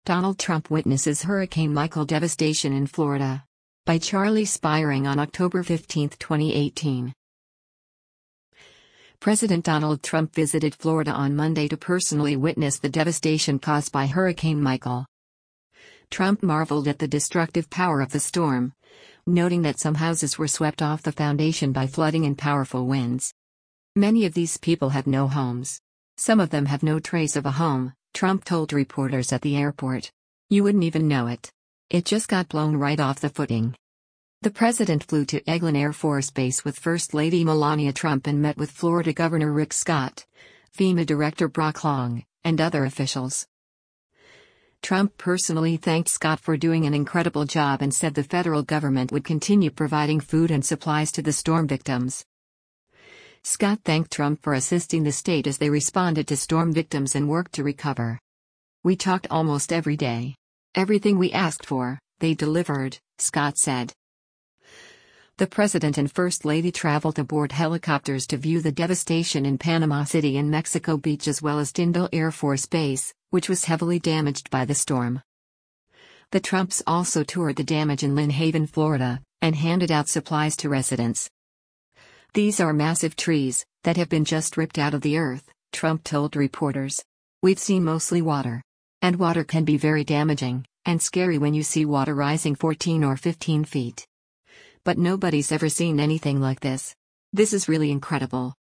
Donald Trump witnesses Hurricane Michael devastation in Florida. By Charlie Spiring on October 15, 2018. President Donald Trump visited Florida on Monday to personally witness the devastation caused by Hurricane Michael. Trump marveled at the destructive power of the storm, noting that some houses were swept off the foundation by flooding and powerful winds. Many of these people have no homes. Some of them have no trace of a home, Trump told reporters at the airport. You wouldn't even know it. It just got blown right off the footing. The president flew to Eglin Air Force Base with First Lady Melania Trump and met with Florida Governor Rick Scott, FEMA Director Brock Long, and other officials. Trump personally thanked Scott for doing an incredible job and said the federal government would continue providing food and supplies to the storm victims. Scott thanked Trump for assisting the state as they responded to storm victims and worked to recover. We talked almost every day. Everything we asked for, they delivered, Scott said. The president and First Lady traveled aboard helicopters to view the devastation in Panama City and Mexico Beach as well as Tyndall Air Force Base, which was heavily damaged by the storm. The Trumps also toured the damage in Lynn Haven, Florida, and handed out supplies to residents. These are massive trees that have been just ripped out of the earth, Trump told reporters. We've seen mostly water. And water can be very damaging and scary when you see water rising 14 or 15 feet. But nobody's ever seen anything like this. This is really incredible.